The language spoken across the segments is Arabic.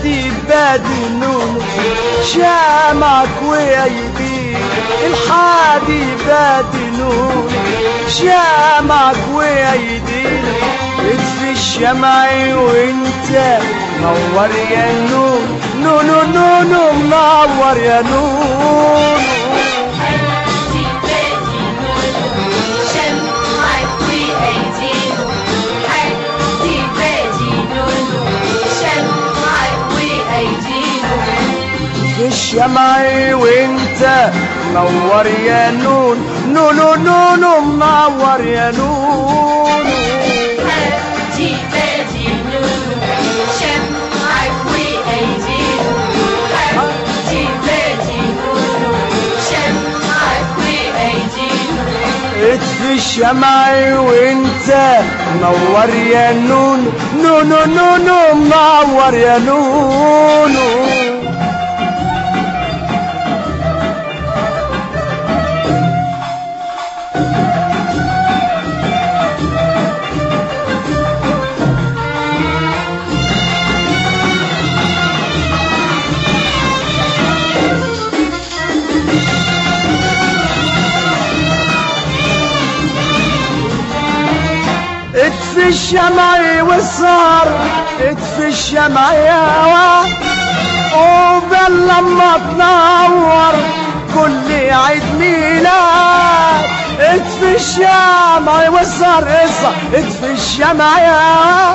الحادي بادي نون شمعك ويديك الحادي بادي نون شمعك ويديك اطفي الشمع وانت نور يا نون نون نون منور يا نون الشمع وانت منور يا نون نون نون منور يا نون هاتي بادي نون شمعك وايدينا هاتي بادي نون شمعك وايدينا اطفي الشمع وانت منور يا نون نون نون منور يا نون اطفي الشمع والصار اطفي الشمع يا وا وبل لما تنور كل عيد ميلاد اطفي الشمع والصار اطفي الشمع يا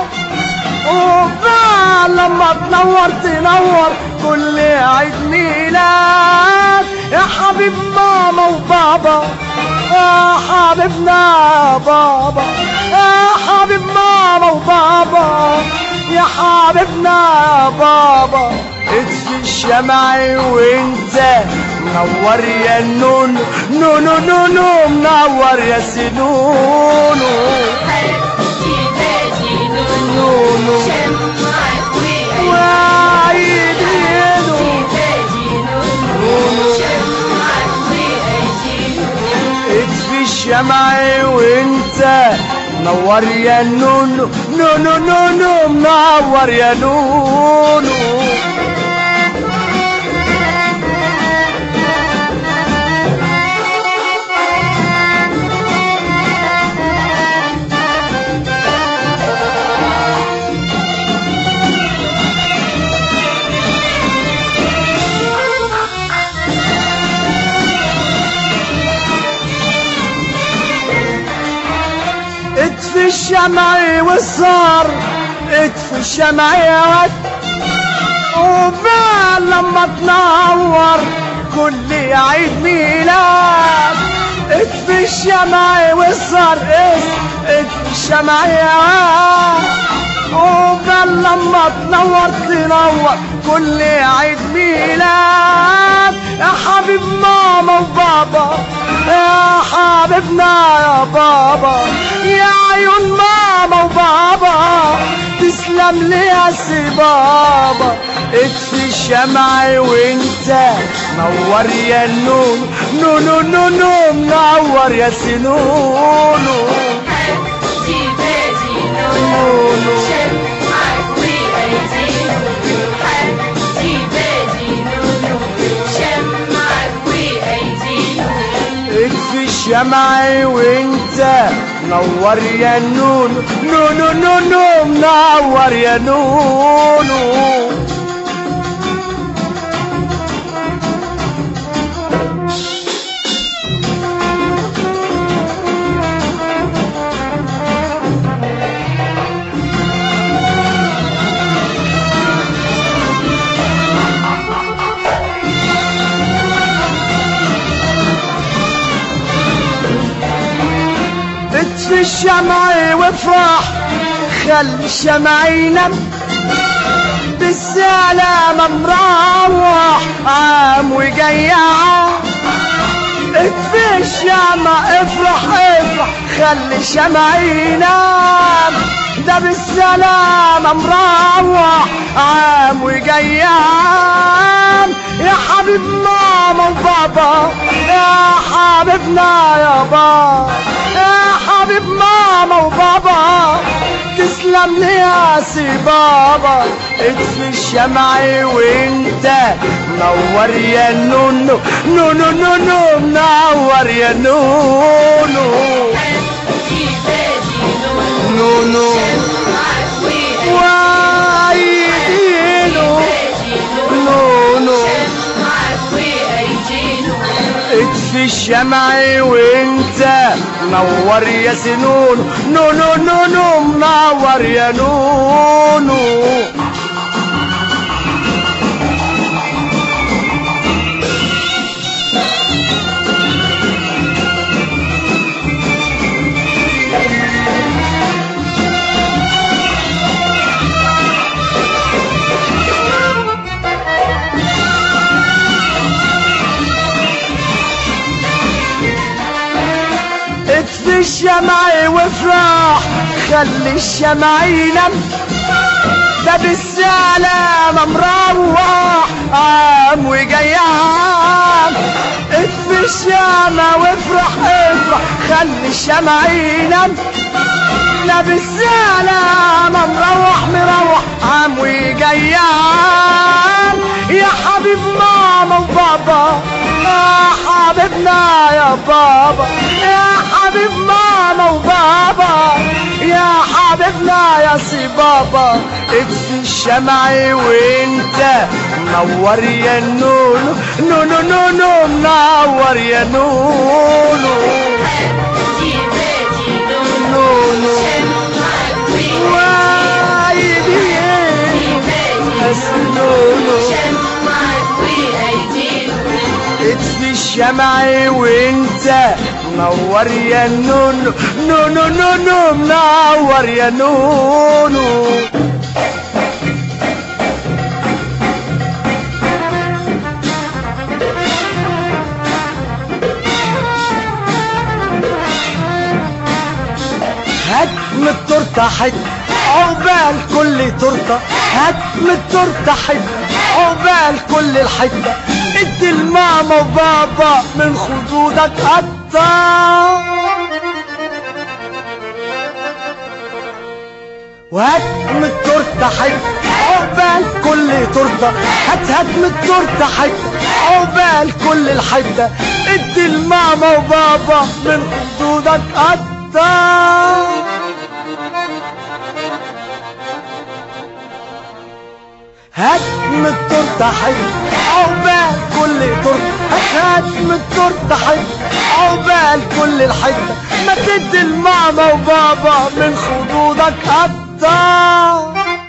وبل لما تنور كل عيد ميلاد يا حبيب ماما وبابا يا حبيبنا يا بابا يا حبيب ماما وبابا يا حبيبنا يا بابا اطفي الشمع وانت منور يا نون نون نون منور يا سنون هاتي بادي نون شمعك وايدينا بادي نون شمعك وايدينا اطفي الشمع وانت منور يا نون نون نون منور يا نون اطفي الشمع والصار اطفي الشمع يا ود وبال لما تنور كل عيد ميلاد اطفي الشمع والصار اطفي الشمع يا ود وبال لما تنور كل عيد ميلاد يا حبيب ماما وبابا يا حبيبنا يا بابا يا عيون ماما وبابا تسلم لي يا سي بابا اطفي الشمع وانت نور يا نون نون نون منور يا سنون هاتي بادي نون شمعك وايدينا هاتي بادي نون شمعك وايدينا اطفي الشمع وانت نور يا نون نون نون منور يا نون اطفي الشمع وافرح خلي الشمع ينام بالسلامة مروح عام وجاي عام اطفي الشمع افرح خلي الشمع ينام ده بالسلامة مروح عام وجاي عام يا حبيب ماما وبابا يا حبيبنا يا بابا يا حبيب ماما وبابا تسلم لي يا سي بابا اطفي الشمع وانت منور يا نونو نونو نونو منور يا نونو نونو وايدينو نونو اطفي الشمع وانت منور يا سنونو نونو نونو منور يا نونو اطفي الشمع وافرح خلي الشمع ينام ده بالسلامة مروح قام وجاي عام اطفي الشمع وافرح افرح خلي الشمع ينام ده بالسلامة مروح قام وجاي عام يا حبيب ماما وبابا يا حبيبنا يا بابا يا حبيب ماما وبابا يا حبيبنا يا سي بابا اطفي الشمع وانت منور يا نونو نونو نونو منور يا نونو نونو وايدينو بس نونو اطفي الشمع وانت منور يا نونو نونو نونو منور يا نونو هات من التورته حته عقبال كل تورته هات من التورته حته عقبال كل الحته ادي الماما وبابا من خدودك قطع وهات من التورته حته عقبال كل تورته هات من التورته حته عقبال كل الحته ادي الماما وبابا من خدودك قطع هات من التورته حته عقبال كل تورته هات من التورته حته عقبال كل الحته ما تدي الماما وبابا من خدودك قطع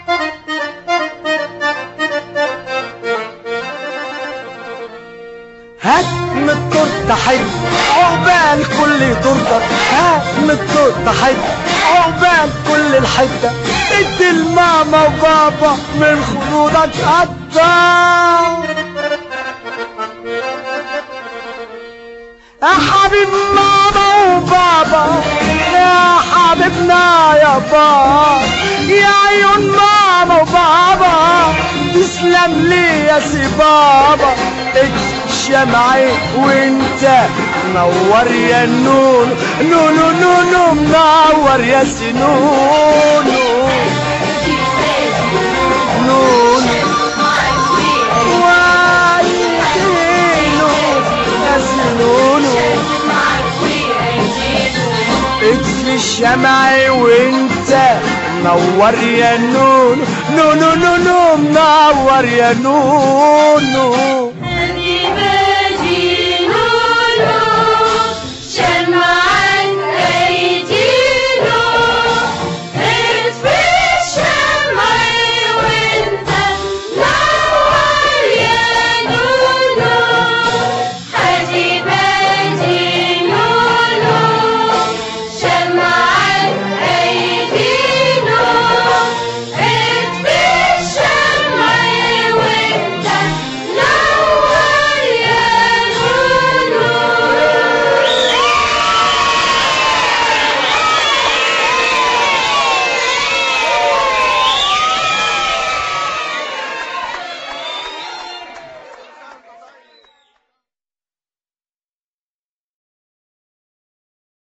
هات من التورته حته عقبال كل تورته هات من التورته حته عقبال كل الحته ادي الماما وبابا من خدودك قطع يا حبيب ماما وبابا يا حبيبنا يا بابا يا عيون ماما وبابا تسلم لي يا سي بابا اكفي الشمعي وانت منور يا نونو نونو نونو منور يا سي نونو نونو اطفي الشمع وانت منور يا نونو نونو نونو منور يا نونو